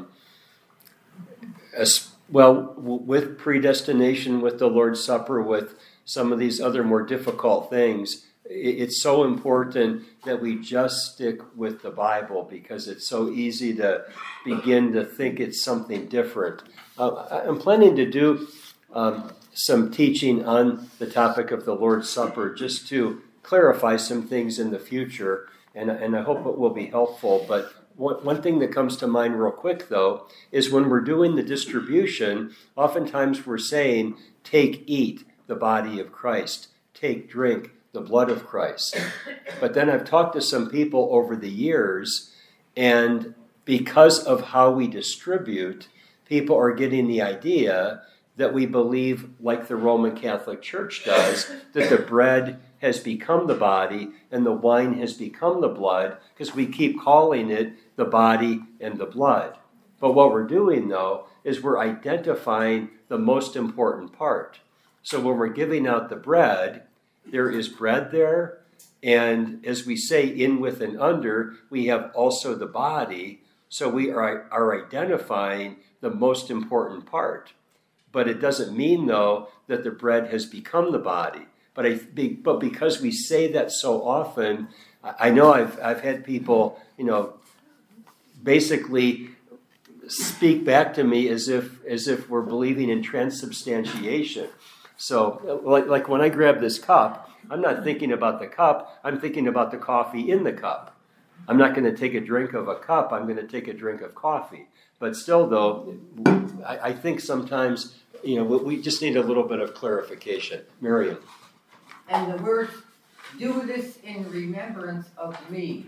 with predestination, with the Lord's Supper, with some of these other more difficult things, it's so important that we just stick with the Bible, because it's so easy to begin to think it's something different. I'm planning to do some teaching on the topic of the Lord's Supper, just to clarify some things in the future, and I hope it will be helpful. But one thing that comes to mind real quick, though, is when we're doing the distribution, oftentimes we're saying, take, eat the body of Christ, take, drink the blood of Christ. But then I've talked to some people over the years, and because of how we distribute, people are getting the idea that we believe, like the Roman Catholic Church does, that the bread has become the body and the wine has become the blood, because we keep calling it the body and the blood. But what we're doing, though, is we're identifying the most important part. So when we're giving out the bread, there is bread there, and as we say, in, with, and under, we have also the body, so we are identifying the most important part. But it doesn't mean, though, that the bread has become the body. But because we say that so often, I know I've had people, basically speak back to me as if we're believing in transubstantiation. So, like when I grab this cup, I'm not thinking about the cup. I'm thinking about the coffee in the cup. I'm not going to take a drink of a cup. I'm going to take a drink of coffee. But still, though, I think sometimes, we just need a little bit of clarification. Miriam. And the words, do this in remembrance of me.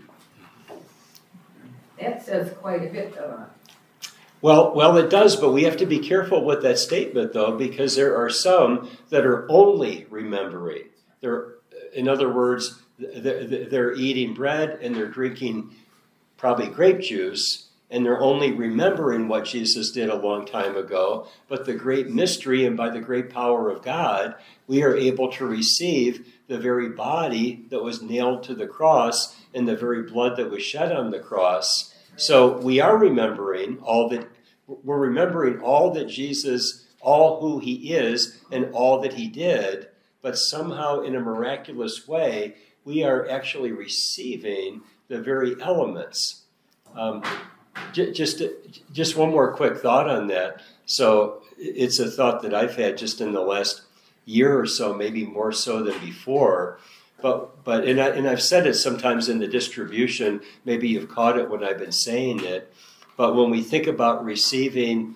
That says quite a bit, doesn't it? Well, it does, but we have to be careful with that statement, though, because there are some that are only remembering. In other words, they're eating bread and they're drinking probably grape juice, and they're only remembering what Jesus did a long time ago. But the great mystery, and by the great power of God, we are able to receive the very body that was nailed to the cross and the very blood that was shed on the cross. So we are remembering all that Jesus, all who he is and all that he did, but somehow in a miraculous way, we are actually receiving the very elements. Just one more quick thought on that. So it's a thought that I've had just in the last year or so, maybe more so than before. But I've said it sometimes in the distribution. Maybe you've caught it when I've been saying it. But when we think about receiving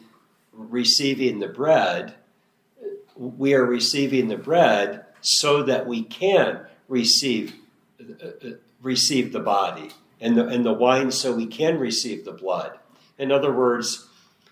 the bread, we are receiving the bread so that we can receive the body, and the wine so we can receive the blood. In other words,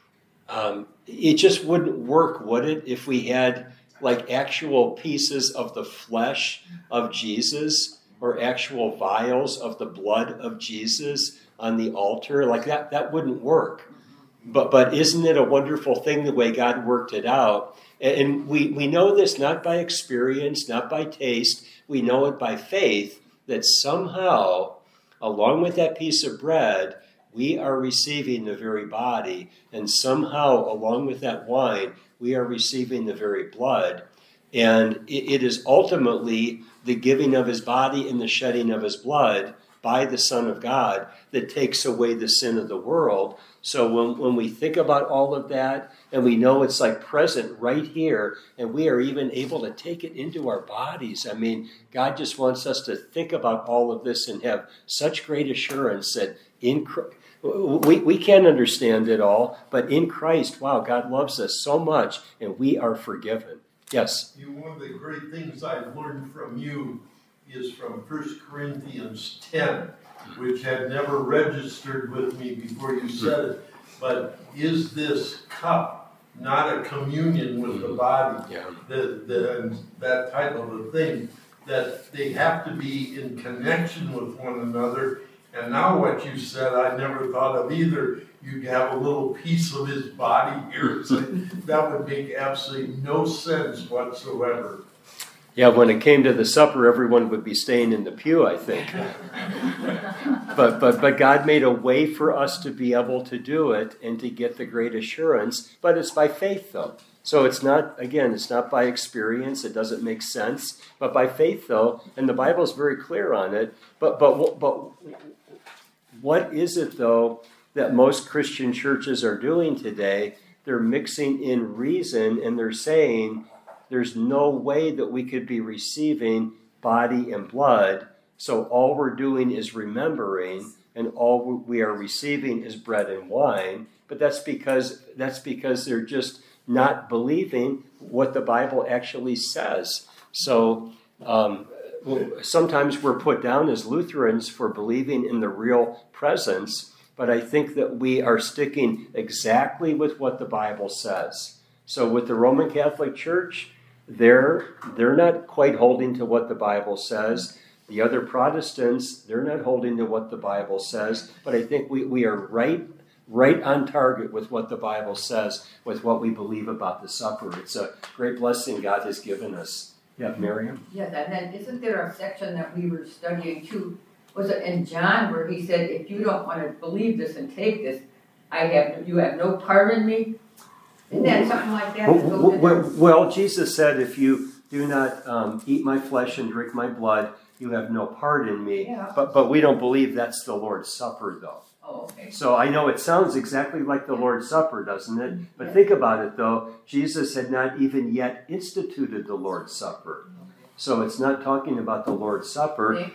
it just wouldn't work, would it, if we had like actual pieces of the flesh of Jesus or actual vials of the blood of Jesus on the altar? Like that wouldn't work. But isn't it a wonderful thing the way God worked it out? And we know this not by experience, not by taste. We know it by faith, that somehow, along with that piece of bread, we are receiving the very body. And somehow, along with that wine, we are receiving the very blood. And it is ultimately the giving of his body and the shedding of his blood by the Son of God that takes away the sin of the world. So when we think about all of that, and we know it's like present right here, and we are even able to take it into our bodies. I mean, God just wants us to think about all of this and have such great assurance that in Christ, we can't understand it all, but in Christ, wow, God loves us so much, and we are forgiven. Yes? One of the great things I've learned from you is from 1 Corinthians 10, which had never registered with me before you said it. But is this cup not a communion with the body? Yeah. And that type of a thing, that they have to be in connection with one another. And now what you said, I never thought of either. You have a little piece of his body here. So that would make absolutely no sense whatsoever. Yeah, when it came to the supper, everyone would be staying in the pew, I think. But God made a way for us to be able to do it and to get the great assurance. But it's by faith, though. So it's not by experience. It doesn't make sense. But by faith, though, and the Bible is very clear on it. But what is it, though, that most Christian churches are doing today? They're mixing in reason, and they're saying, there's no way that we could be receiving body and blood, so all we're doing is remembering, and all we are receiving is bread and wine. But that's because they're just not believing what the Bible actually says. So sometimes we're put down as Lutherans for believing in the real presence, but I think that we are sticking exactly with what the Bible says. So with the Roman Catholic Church, they're not quite holding to what the Bible says. The other Protestants, they're not holding to what the Bible says. But I think we are right on target with what the Bible says, with what we believe about the supper. It's a great blessing God has given us. Yeah, Miriam? Yes, and then isn't there a section that we were studying too? Was it in John where he said, if you don't want to believe this and take this, you have no part in me? Isn't that something like that? Well, Jesus said, if you do not eat my flesh and drink my blood, you have no part in me. Yeah. But we don't believe that's the Lord's Supper, though. Oh, okay. So I know it sounds exactly like the Lord's Supper, doesn't it? But think about it, though. Jesus had not even yet instituted the Lord's Supper. So it's not talking about the Lord's Supper.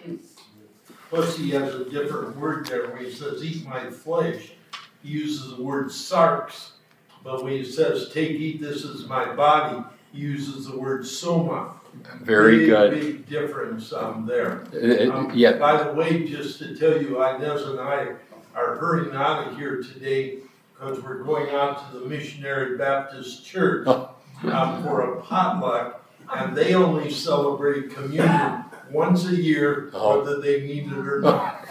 Plus, he has a different word there. When he says, eat my flesh, he uses the word sarx. But when he says, eat, this is my body, he uses the word soma. Very good. Big difference there. Yeah. By the way, just to tell you, Inez and I are hurrying out of here today because we're going out to the Missionary Baptist Church for a potluck, and they only celebrate communion once a year, whether they need it or not.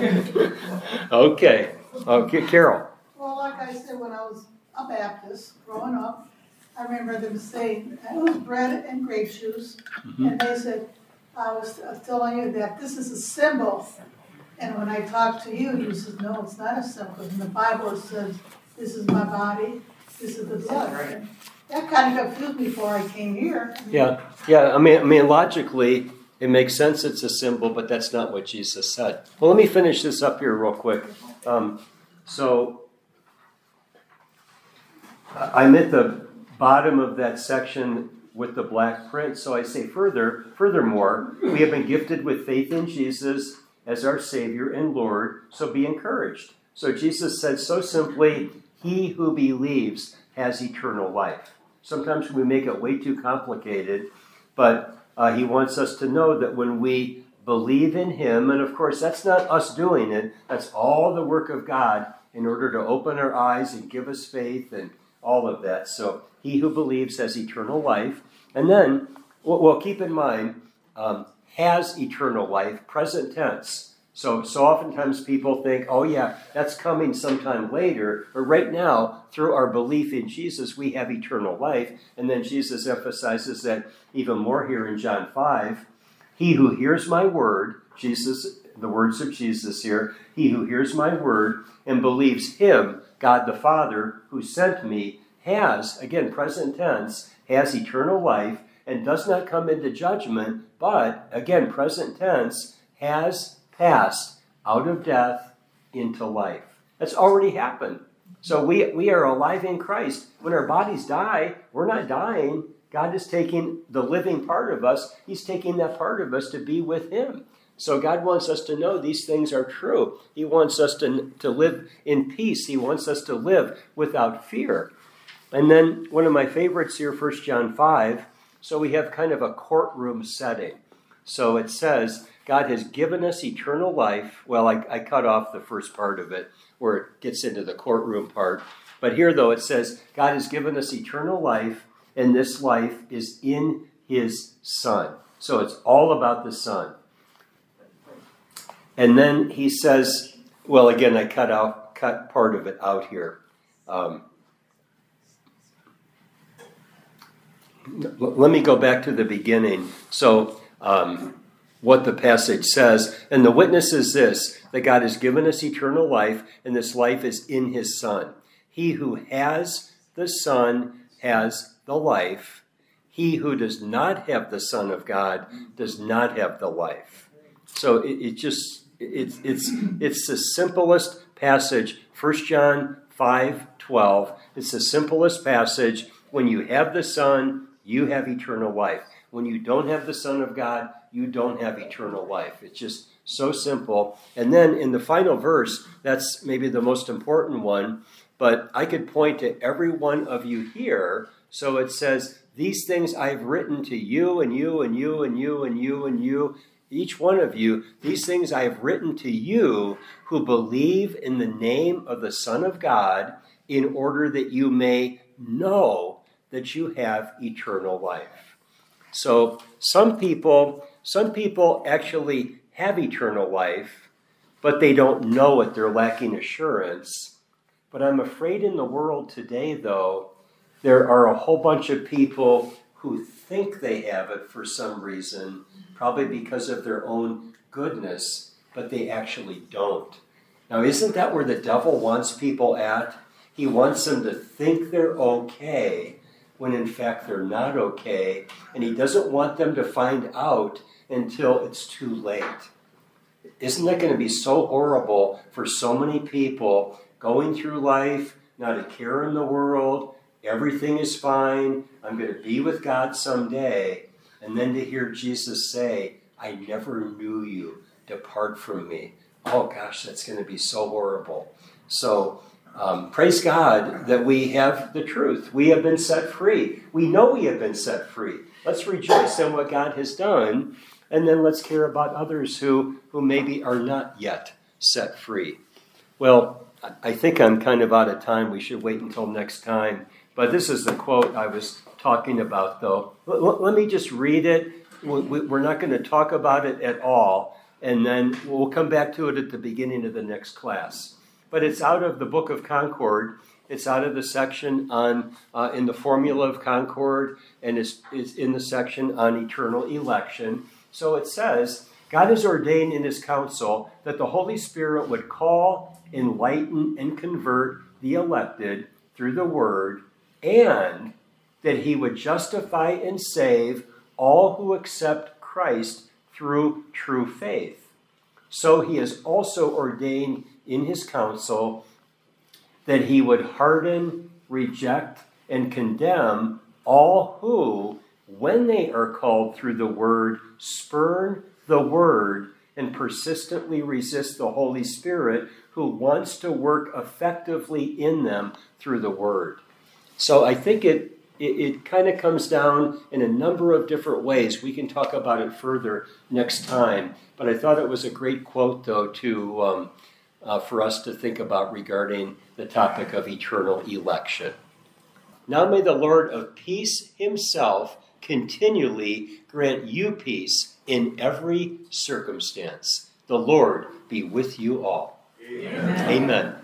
Okay. Carol. Well, like I said, when I was a Baptist growing up, I remember them saying, it was bread and grape juice, and they said, I was telling you that this is a symbol. And when I talked to you, you said, no, it's not a symbol. In the Bible, it says, this is my body, this is the blood. And that kind of confused me before I came here. Yeah. I mean, logically, it makes sense it's a symbol, but that's not what Jesus said. Well, let me finish this up here real quick. So I'm at the bottom of that section with the black print, so I say furthermore, we have been gifted with faith in Jesus as our Savior and Lord, so be encouraged. So Jesus said so simply, he who believes has eternal life. Sometimes we make it way too complicated, but he wants us to know that when we believe in him, and of course that's not us doing it, that's all the work of God in order to open our eyes and give us faith and all of that. So he who believes has eternal life. And then, well, keep in mind, has eternal life, present tense. So oftentimes people think, oh yeah, that's coming sometime later. But right now, through our belief in Jesus, we have eternal life. And then Jesus emphasizes that even more here in John 5. He who hears my word, Jesus, the words of Jesus here, he who hears my word and believes him, God the Father, who sent me, has, again, present tense, has eternal life and does not come into judgment, but, again, present tense, has passed out of death into life. That's already happened. So we are alive in Christ. When our bodies die, we're not dying. God is taking the living part of us. He's taking that part of us to be with him. So God wants us to know these things are true. He wants us to live in peace. He wants us to live without fear. And then one of my favorites here, 1 John 5. So we have kind of a courtroom setting. So it says, God has given us eternal life. Well, I cut off the first part of it where it gets into the courtroom part. But here, though, it says, God has given us eternal life, and this life is in his Son. So it's all about the Son. And then he says, well, again, I cut part of it out here. Let me go back to the beginning. So what the passage says, and the witness is this, that God has given us eternal life, and this life is in his Son. He who has the Son has the life. He who does not have the Son of God does not have the life. So it's the simplest passage. 1 John 5:12. It's the simplest passage. When you have the Son, you have eternal life. When you don't have the Son of God, you don't have eternal life. It's just so simple. And then in the final verse, that's maybe the most important one, but I could point to every one of you here. So it says, these things I've written to you and you and you and you and you and you, each one of you, these things I have written to you who believe in the name of the Son of God, in order that you may know that you have eternal life. So some people actually have eternal life, but they don't know it. They're lacking assurance. But I'm afraid in the world today, though, there are a whole bunch of people who think they have it for some reason, probably because of their own goodness, but they actually don't. Now, isn't that where the devil wants people at? He wants them to think they're okay, when in fact they're not okay, and he doesn't want them to find out until it's too late. Isn't that going to be so horrible for so many people going through life, not a care in the world, everything is fine, I'm going to be with God someday, and then to hear Jesus say, I never knew you, depart from me. Oh gosh, that's going to be so horrible. So, praise God that we have the truth. We have been set free. We know we have been set free. Let's rejoice in what God has done, and then let's care about others who maybe are not yet set free. Well, I think I'm kind of out of time. We should wait until next time. But this is the quote I was talking about, though. Let me just read it. We're not going to talk about it at all, and then we'll come back to it at the beginning of the next class. But it's out of the Book of Concord. It's out of the section on in the Formula of Concord, and it's in the section on eternal election. So it says, God has ordained in his counsel that the Holy Spirit would call, enlighten, and convert the elected through the word, and that he would justify and save all who accept Christ through true faith. So he has also ordained in his counsel that he would harden reject, and condemn all who, when they are called through the word, spurn the word and persistently resist the Holy Spirit who wants to work effectively in them through the word. So I think it kind of comes down in a number of different ways. We can talk about it further next time. But I thought it was a great quote, though, to for us to think about regarding the topic of eternal election. Now may the Lord of peace himself continually grant you peace in every circumstance. The Lord be with you all. Amen. Amen.